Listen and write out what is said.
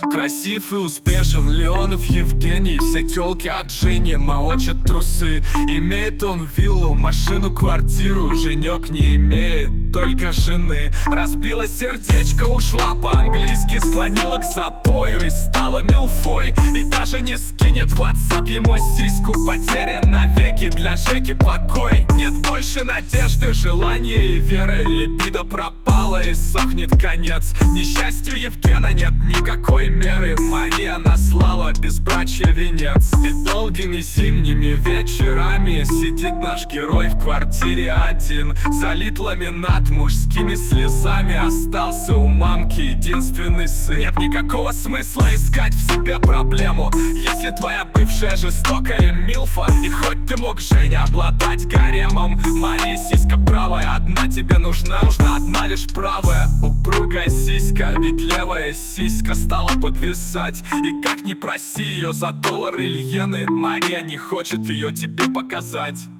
Красив и успешен Леонов Евгений. Все тёлки от Жени молочат трусы. Имеет он виллу, машину, квартиру. Женек не имеет, только жены. Разбила сердечко, ушла по-английски. Склонила к запою и стала милфой. И даже не скинет в WhatsApp ему сиську. Потерян навеки, для Жеки покой. Нет больше надежды, желания и веры. Либидо пропала и сохнет конец. Несчастью Евгена нет никакой меры. Мария наслала безбрачье венец. И долгими зимними вечерами сидит наш герой в квартире один. Залит ламинат мужскими слезами. Остался у мамки единственный сын. Нет никакого смысла искать в себе проблему, если твоя бывшая жестокая милфа. И хоть ты мог, Женя, обладать гаремом, Мария сиська правая одна тебе нужна. Нужна одна лишь правая, упругая сиська. Ведь левая сиська стала подвисать. И как ни проси ее за доллар или иены, Мария не хочет ее тебе показать.